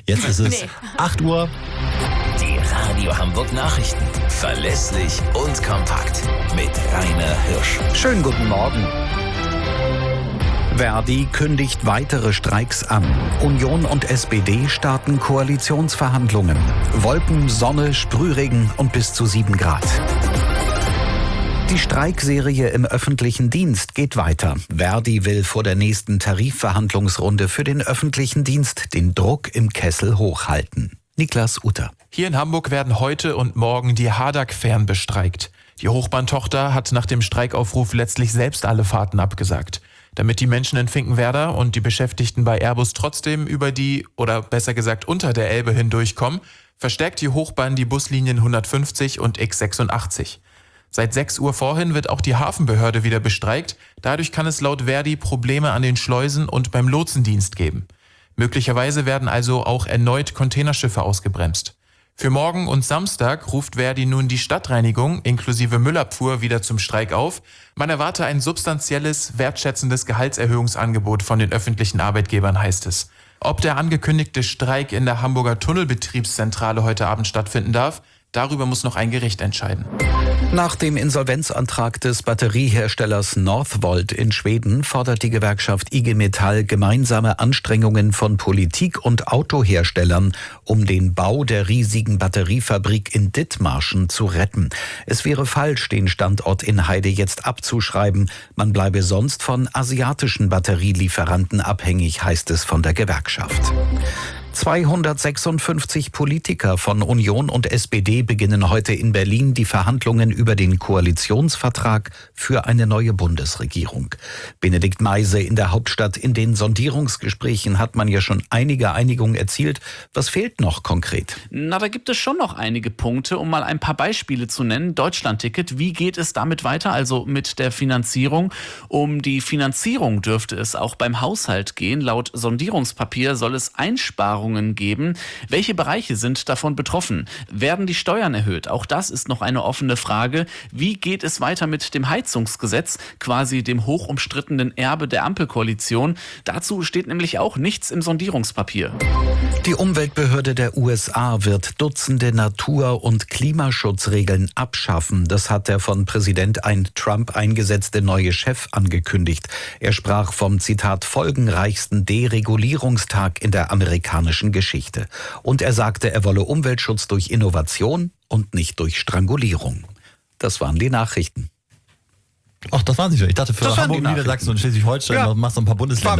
Jetzt ist es 8 Uhr. Die Radio Hamburg Nachrichten. Verlässlich und kompakt. Mit Rainer Hirsch. Schönen guten Morgen. Verdi kündigt weitere Streiks an. Union und SPD starten Koalitionsverhandlungen. Wolken, Sonne, Sprühregen und bis zu 7 Grad. Die Streikserie im öffentlichen Dienst geht weiter. Verdi will vor der nächsten Tarifverhandlungsrunde für den öffentlichen Dienst den Druck im Kessel hochhalten. Niklas Utter. Hier in Hamburg werden heute und morgen die Hadak-Fähren bestreikt. Die Hochbahntochter hat nach dem Streikaufruf letztlich selbst alle Fahrten abgesagt. Damit die Menschen in Finkenwerder und die Beschäftigten bei Airbus trotzdem über die, oder besser gesagt unter der Elbe hindurchkommen, verstärkt die Hochbahn die Buslinien 150 und X86. Seit 6 Uhr vorhin wird auch die Hafenbehörde wieder bestreikt. Dadurch kann es laut Verdi Probleme an den Schleusen und beim Lotsendienst geben. Möglicherweise werden also auch erneut Containerschiffe ausgebremst. Für morgen und Samstag ruft Verdi nun die Stadtreinigung inklusive Müllabfuhr wieder zum Streik auf. Man erwarte ein substanzielles, wertschätzendes Gehaltserhöhungsangebot von den öffentlichen Arbeitgebern, heißt es. Ob der angekündigte Streik in der Hamburger Tunnelbetriebszentrale heute Abend stattfinden darf, darüber muss noch ein Gericht entscheiden. Nach dem Insolvenzantrag des Batterieherstellers Northvolt in Schweden fordert die Gewerkschaft IG Metall gemeinsame Anstrengungen von Politik und Autoherstellern, um den Bau der riesigen Batteriefabrik in Dithmarschen zu retten. Es wäre falsch, den Standort in Heide jetzt abzuschreiben. Man bleibe sonst von asiatischen Batterielieferanten abhängig, heißt es von der Gewerkschaft. 256 Politiker von Union und SPD beginnen heute in Berlin die Verhandlungen über den Koalitionsvertrag für eine neue Bundesregierung. Benedikt Meise in der Hauptstadt: In den Sondierungsgesprächen hat man ja schon einige Einigungen erzielt. Was fehlt noch konkret? Da gibt es schon noch einige Punkte, um mal ein paar Beispiele zu nennen. Deutschlandticket, wie geht es damit weiter, also mit der Finanzierung? Um die Finanzierung dürfte es auch beim Haushalt gehen. Laut Sondierungspapier soll es Einsparungen geben. Welche Bereiche sind davon betroffen? Werden die Steuern erhöht? Auch das ist noch eine offene Frage. Wie geht es weiter mit dem Heizungsgesetz, quasi dem hochumstrittenen Erbe der Ampelkoalition? Dazu steht nämlich auch nichts im Sondierungspapier. Die Umweltbehörde der USA wird Dutzende Natur- und Klimaschutzregeln abschaffen. Das hat der von Präsident Trump eingesetzte neue Chef angekündigt. Er sprach vom, Zitat, folgenreichsten Deregulierungstag in der amerikanischen Geschichte. Und er sagte, er wolle Umweltschutz durch Innovation und nicht durch Strangulierung. Das waren die Nachrichten. Ach, das waren sie schon. Ich dachte, für Hamburg, Niedersachsen und Schleswig-Holstein machst du ein paar Bundesländer.